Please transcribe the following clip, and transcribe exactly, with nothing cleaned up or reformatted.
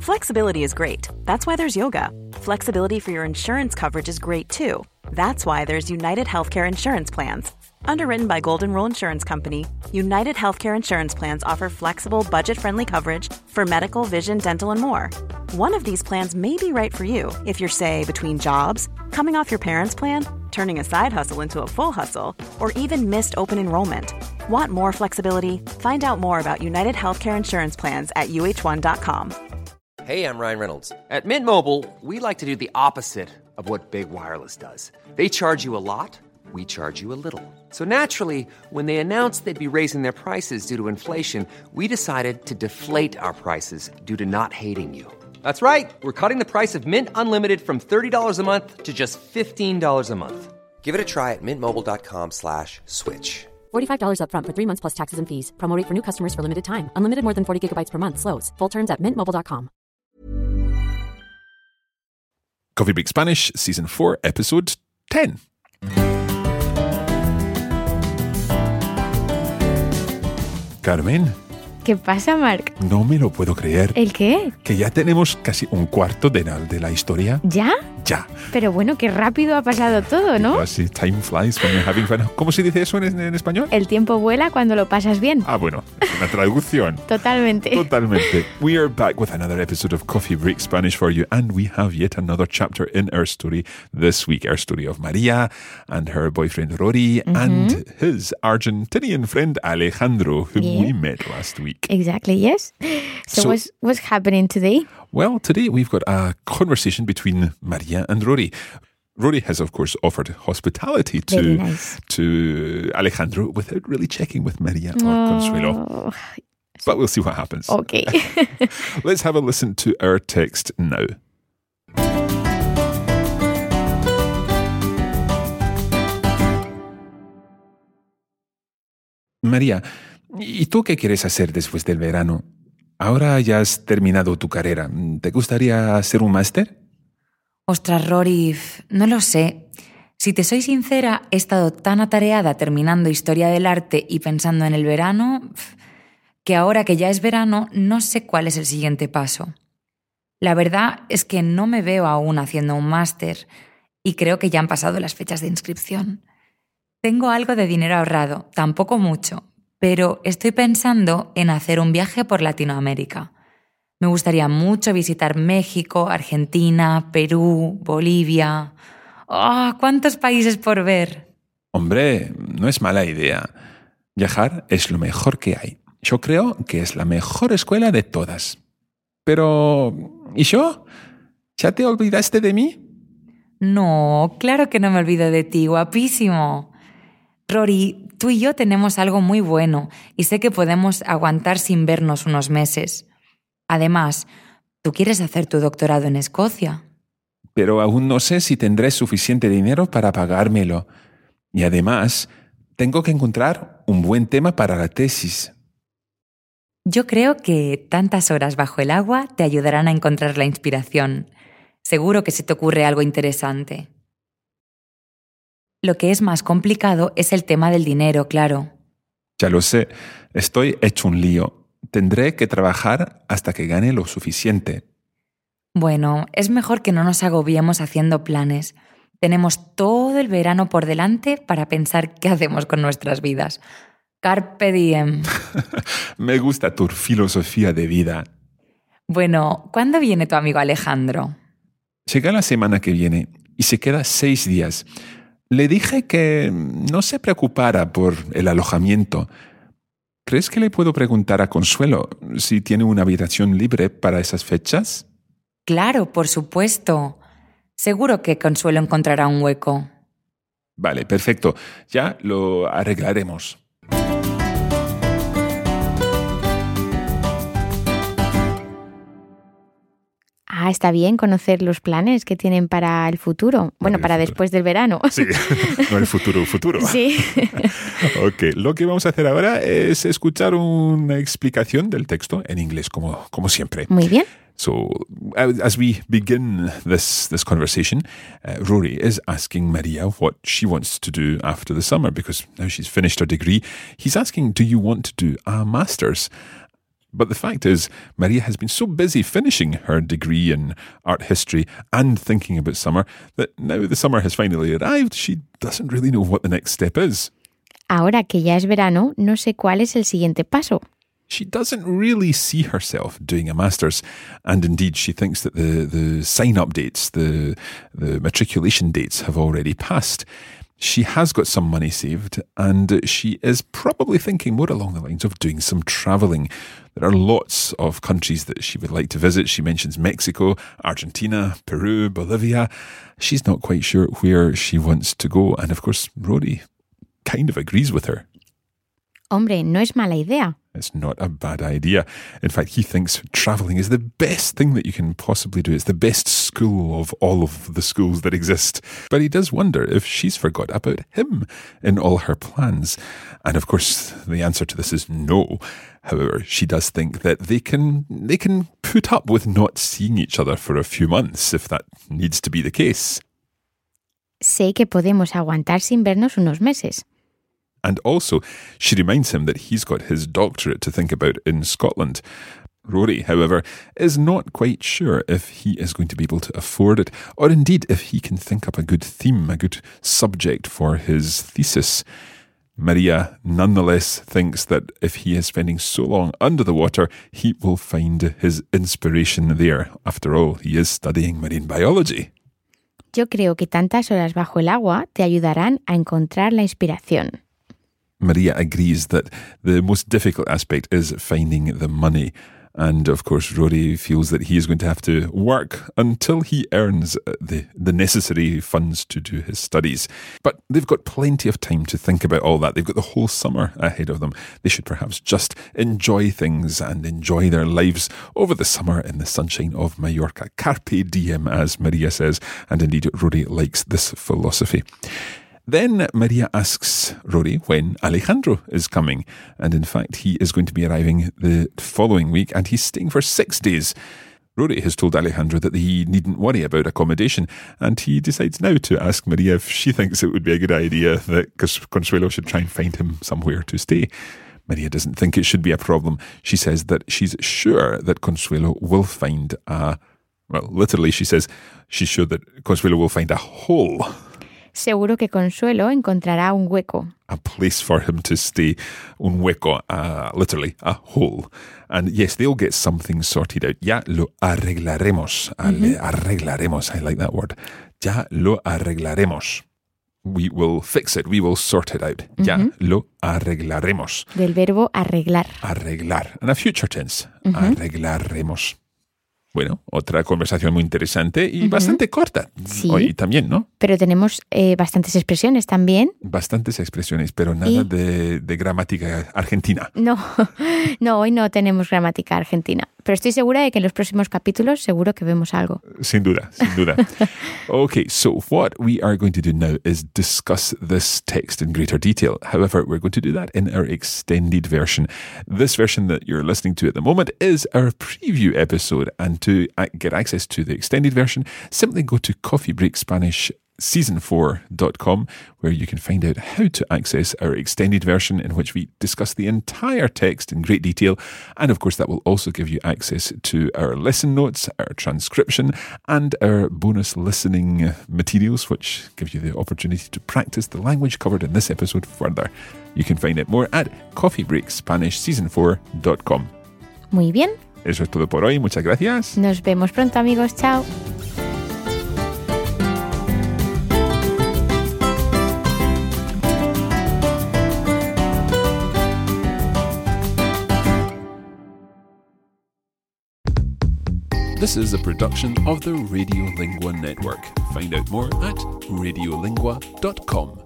Flexibility is great. That's why there's yoga. Flexibility for your insurance coverage is great too. That's why there's United Healthcare Insurance Plans. Underwritten by Golden Rule Insurance Company, United Healthcare Insurance Plans offer flexible, budget-friendly coverage for medical, vision, dental, and more. One of these plans may be right for you if you're, say, between jobs, coming off your parents' plan, turning a side hustle into a full hustle, or even missed open enrollment. Want more flexibility? Find out more about United Healthcare Insurance Plans at U H one dot com. Hey, I'm Ryan Reynolds. At Mint Mobile, we like to do the opposite of what Big Wireless does. They charge you a lot, we charge you a little. So naturally, when they announced they'd be raising their prices due to inflation, we decided to deflate our prices due to not hating you. That's right. We're cutting the price of Mint Unlimited from thirty dollars a month to just fifteen dollars a month. Give it a try at mintmobile.com slash switch. forty-five dollars up front for three months plus taxes and fees. Promo rate for new customers for limited time. Unlimited more than forty gigabytes per month. Slows full terms at mint mobile dot com. Coffee Break Spanish, Season four, Episode ten. Carmen. ¿Qué pasa, Marc? No me lo puedo creer. ¿El qué? Que ya tenemos casi un cuarto de la, de la historia. ¿Ya? Ya. Pero bueno, qué rápido ha pasado todo, ¿no? Así, time flies when you're having fun. ¿Cómo se dice eso en, en español? El tiempo vuela cuando lo pasas bien. Ah, bueno, es una traducción. Totalmente. Totalmente. We are back with another episode of Coffee Break Spanish for you, and we have yet another chapter in our story this week. Our story of Maria and her boyfriend Rory mm-hmm. and his Argentinian friend Alejandro, whom yeah. we met last week. Exactly, yes. So, so what's, what's happening today? Well, today we've got a conversation between Maria and Rory. Rory has, of course, offered hospitality to, nice. to Alejandro without really checking with Maria or oh. Consuelo. But we'll see what happens. Okay. Let's have a listen to our text now. María, ¿y tú qué quieres hacer después del verano? Ahora ya has terminado tu carrera. ¿Te gustaría hacer un máster? Ostras, Rory, no lo sé. Si te soy sincera, he estado tan atareada terminando Historia del Arte y pensando en el verano, que ahora que ya es verano, no sé cuál es el siguiente paso. La verdad es que no me veo aún haciendo un máster y creo que ya han pasado las fechas de inscripción. Tengo algo de dinero ahorrado, tampoco mucho, pero estoy pensando en hacer un viaje por Latinoamérica. Me gustaría mucho visitar México, Argentina, Perú, Bolivia. ¡Oh, cuántos países por ver! Hombre, no es mala idea. Viajar es lo mejor que hay. Yo creo que es la mejor escuela de todas. Pero, ¿y yo? ¿Ya te olvidaste de mí? No, claro que no me olvido de ti, guapísimo. Rory, tú y yo tenemos algo muy bueno y sé que podemos aguantar sin vernos unos meses. Además, tú quieres hacer tu doctorado en Escocia. Pero aún no sé si tendré suficiente dinero para pagármelo. Y además, tengo que encontrar un buen tema para la tesis. Yo creo que tantas horas bajo el agua te ayudarán a encontrar la inspiración. Seguro que se te ocurre algo interesante. Lo que es más complicado es el tema del dinero, claro. Ya lo sé. Estoy hecho un lío. Tendré que trabajar hasta que gane lo suficiente. Bueno, es mejor que no nos agobiemos haciendo planes. Tenemos todo el verano por delante para pensar qué hacemos con nuestras vidas. Carpe diem. Me gusta tu filosofía de vida. Bueno, ¿cuándo viene tu amigo Alejandro? Llega la semana que viene y se queda seis días. Le dije que no se preocupara por el alojamiento. ¿Crees que le puedo preguntar a Consuelo si tiene una habitación libre para esas fechas? Claro, por supuesto. Seguro que Consuelo encontrará un hueco. Vale, perfecto. Ya lo arreglaremos. Ah, está bien conocer los planes que tienen para el futuro. Bueno, para futuro. Después del verano. Sí, no el futuro, futuro. Sí. Ok, lo que vamos a hacer ahora es escuchar una explicación del texto en inglés, como, como siempre. Muy bien. So, as we begin this, this conversation, uh, Rory is asking Maria what she wants to do after the summer, because now she's finished her degree. He's asking, do you want to do a master's? But the fact is, Maria has been so busy finishing her degree in art history and thinking about summer that now the summer has finally arrived, she doesn't really know what the next step is. Ahora que ya es verano, no sé cuál es el siguiente paso. She doesn't really see herself doing a master's, and indeed she thinks that the, the sign-up dates, the, the matriculation dates have already passed. She has got some money saved, and she is probably thinking more along the lines of doing some travelling. There are lots of countries that she would like to visit. She mentions Mexico, Argentina, Peru, Bolivia. She's not quite sure where she wants to go, and of course, Rory kind of agrees with her. Hombre, no es mala idea. It's not a bad idea. In fact, he thinks travelling is the best thing that you can possibly do. It's the best school of all of the schools that exist. But he does wonder if she's forgot about him in all her plans. And of course, the answer to this is no. However, she does think that they can they can put up with not seeing each other for a few months if that needs to be the case. Sé que podemos aguantar sin vernos unos meses. And also, she reminds him that he's got his doctorate to think about in Scotland. Rory, however, is not quite sure if he is going to be able to afford it, or indeed if he can think up a good theme, a good subject for his thesis. Maria nonetheless thinks that if he is spending so long under the water, he will find his inspiration there. After all, he is studying marine biology. Yo creo que tantas horas bajo el agua te ayudarán a encontrar la inspiración. Maria agrees that the most difficult aspect is finding the money. And of course, Rory feels that he is going to have to work until he earns the, the necessary funds to do his studies. But they've got plenty of time to think about all that. They've got the whole summer ahead of them. They should perhaps just enjoy things and enjoy their lives over the summer in the sunshine of Mallorca. Carpe diem, as Maria says. And indeed, Rory likes this philosophy. Then Maria asks Rory when Alejandro is coming. And in fact, he is going to be arriving the following week and he's staying for six days. Rory has told Alejandro that he needn't worry about accommodation, and he decides now to ask Maria if she thinks it would be a good idea that Consuelo should try and find him somewhere to stay. Maria doesn't think it should be a problem. She says that she's sure that Consuelo will find a... Well, literally, she says she's sure that Consuelo will find a hole. Seguro que Consuelo encontrará un hueco. A place for him to stay, un hueco, uh, literally, a hole. And yes, they'll get something sorted out. Ya lo arreglaremos. Mm-hmm. Arreglaremos, I like that word. Ya lo arreglaremos. We will fix it, we will sort it out. Mm-hmm. Ya lo arreglaremos. Del verbo arreglar. Arreglar. And a future tense. Mm-hmm. Arreglaremos. Bueno, otra conversación muy interesante y uh-huh. bastante corta. Sí. Hoy también, ¿no? Pero tenemos eh, bastantes expresiones también. Bastantes expresiones, pero nada y... de, de gramática argentina. No, no, hoy no tenemos gramática argentina. Pero estoy segura de que en los próximos capítulos seguro que vemos algo. Sin duda, sin duda. Okay, so what we are going to do now is discuss this text in greater detail. However, we're going to do that in our extended version. This version that you're listening to at the moment is our preview episode, and to get access to the extended version, simply go to coffee break spanish season four dot com, where you can find out how to access our extended version in which we discuss the entire text in great detail. And of course, that will also give you access to our lesson notes, our transcription, and our bonus listening materials, which give you the opportunity to practice the language covered in this episode further. You can find out more at coffee break spanish season four dot com. Muy bien. Eso es todo por hoy. Muchas gracias. Nos vemos pronto, amigos. Chao. This is a production of the Radiolingua Network. Find out more at radiolingua dot com.